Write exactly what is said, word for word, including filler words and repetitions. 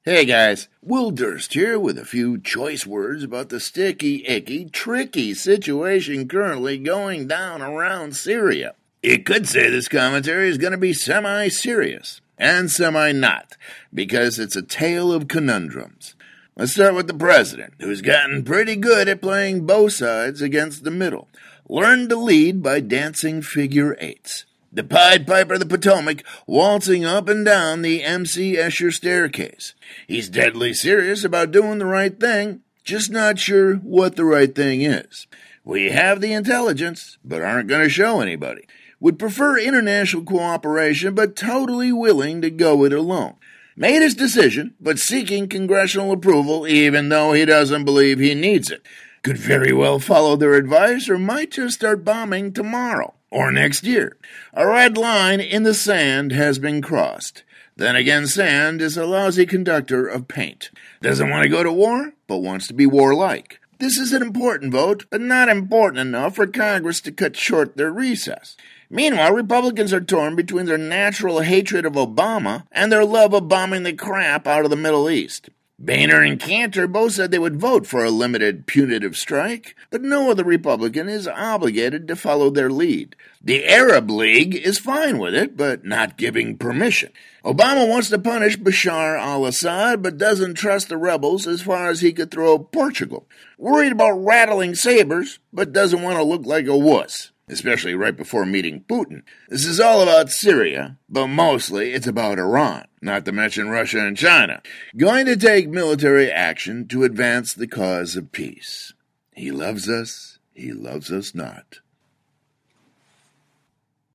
Hey guys, Will Durst here with a few choice words about the sticky, icky, tricky situation currently going down around Syria. You could say this commentary is going to be semi-serious, and semi-not, because it's a tale of conundrums. Let's start with the president, who's gotten pretty good at playing both sides against the middle. Learned to lead by dancing figure eights. The Pied Piper of the Potomac waltzing up and down the M C Escher staircase. He's deadly serious about doing the right thing, just not sure what the right thing is. We have the intelligence, but aren't going to show anybody. Would prefer international cooperation, but totally willing to go it alone. Made his decision, but seeking congressional approval even though he doesn't believe he needs it. Could very well follow their advice or might just start bombing tomorrow or next year. A red line in the sand has been crossed. Then again, sand is a lousy conductor of paint. Doesn't want to go to war, but wants to be warlike. This is an important vote, but not important enough for Congress to cut short their recess. Meanwhile, Republicans are torn between their natural hatred of Obama and their love of bombing the crap out of the Middle East. Boehner and Cantor both said they would vote for a limited punitive strike, but no other Republican is obligated to follow their lead. The Arab League is fine with it, but not giving permission. Obama wants to punish Bashar al-Assad, but doesn't trust the rebels as far as he could throw Portugal. Worried about rattling sabers, but doesn't want to look like a wuss, especially right before meeting Putin. This is all about Syria, but mostly it's about Iran, not to mention Russia and China, going to take military action to advance the cause of peace. He loves us, he loves us not.